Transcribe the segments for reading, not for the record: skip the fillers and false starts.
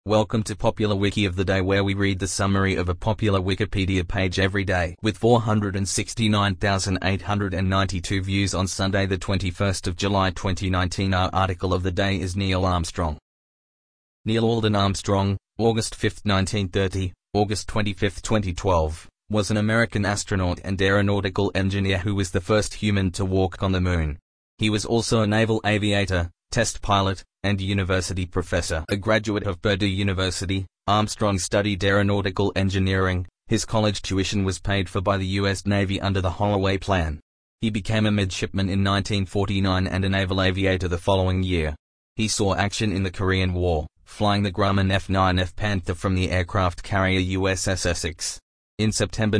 Welcome to Popular Wiki of the Day, where we read the summary of a popular Wikipedia page every day. With 469,892 views on Sunday the 21st of July 2019, our article of the day is Neil Armstrong. Neil Alden Armstrong, August 5, 1930, August 25, 2012, was an American astronaut and aeronautical engineer who was the first human to walk on the moon. He was also a naval aviator, test pilot, and university professor. A graduate of Purdue University, Armstrong studied aeronautical engineering. His college tuition was paid for by the U.S. Navy under the Holloway Plan. He became a midshipman in 1949 and a naval aviator the following year. He saw action in the Korean War, flying the Grumman F-9F Panther from the aircraft carrier USS Essex. In September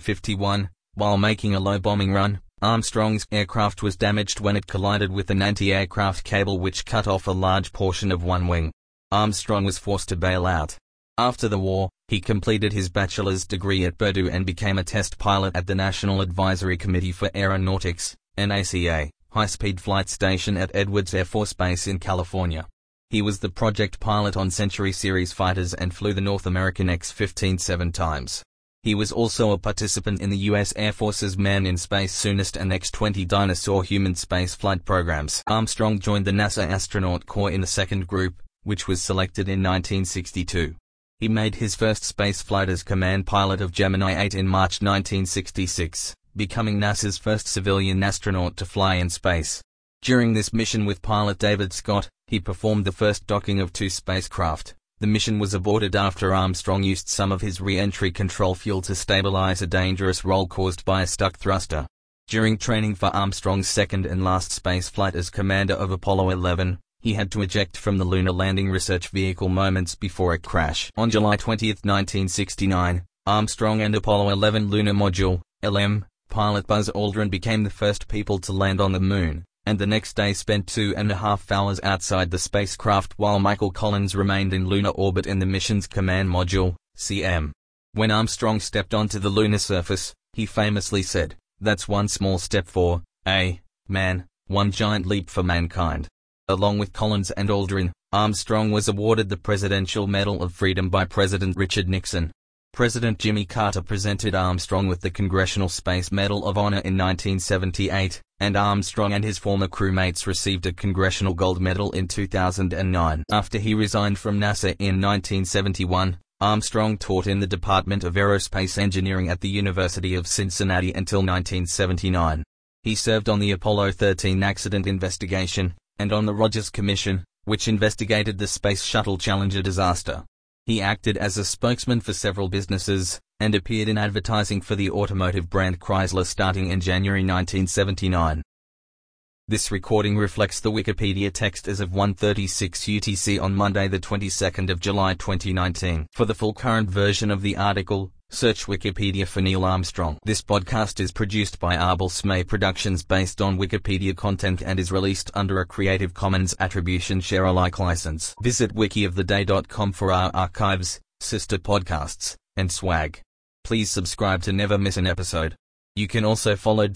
1951, while making a low bombing run, Armstrong's aircraft was damaged when it collided with an anti-aircraft cable which cut off a large portion of one wing. Armstrong was forced to bail out. After the war, he completed his bachelor's degree at Purdue and became a test pilot at the National Advisory Committee for Aeronautics, NACA, high-speed flight station at Edwards Air Force Base in California. He was the project pilot on Century Series fighters and flew the North American X-15 7 times. He was also a participant in the U.S. Air Force's Man in Space Soonest and X-20 Dinosaur human spaceflight programs. Armstrong joined the NASA Astronaut Corps in the second group, which was selected in 1962. He made his first spaceflight as command pilot of Gemini 8 in March 1966, becoming NASA's first civilian astronaut to fly in space. During this mission with pilot David Scott, he performed the first docking of two spacecraft. The mission was aborted after Armstrong used some of his re-entry control fuel to stabilize a dangerous roll caused by a stuck thruster. During training for Armstrong's second and last spaceflight as commander of Apollo 11, he had to eject from the Lunar Landing Research Vehicle moments before a crash. On July 20, 1969, Armstrong and Apollo 11 Lunar Module, LM, pilot Buzz Aldrin became the first people to land on the moon, and the next day spent 2.5 hours outside the spacecraft while Michael Collins remained in lunar orbit in the mission's command module, CM. When Armstrong stepped onto the lunar surface, he famously said, "That's one small step for man, one giant leap for mankind." Along with Collins and Aldrin, Armstrong was awarded the Presidential Medal of Freedom by President Richard Nixon. President Jimmy Carter presented Armstrong with the Congressional Space Medal of Honor in 1978, and Armstrong and his former crewmates received a Congressional Gold Medal in 2009. After he resigned from NASA in 1971, Armstrong taught in the Department of Aerospace Engineering at the University of Cincinnati until 1979. He served on the Apollo 13 accident investigation, and on the Rogers Commission, which investigated the Space Shuttle Challenger disaster. He acted as a spokesman for several businesses, and appeared in advertising for the automotive brand Chrysler starting in January 1979. This recording reflects the Wikipedia text as of 1:36 UTC on Monday the 22nd of July 2019. For the full current version of the article, search Wikipedia for Neil Armstrong. This podcast is produced by Arbel Smay Productions based on Wikipedia content and is released under a Creative Commons Attribution Share Alike license. Visit wikioftheday.com for our archives, sister podcasts, and swag. Please subscribe to never miss an episode. You can also follow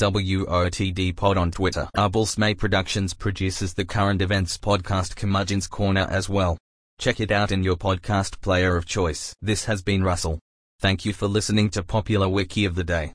WOTD Pod on Twitter. Arbel Smay Productions produces the current events podcast Curmudgeon's Corner as well. Check it out in your podcast player of choice. This has been Russell. Thank you for listening to Popular Wiki of the Day.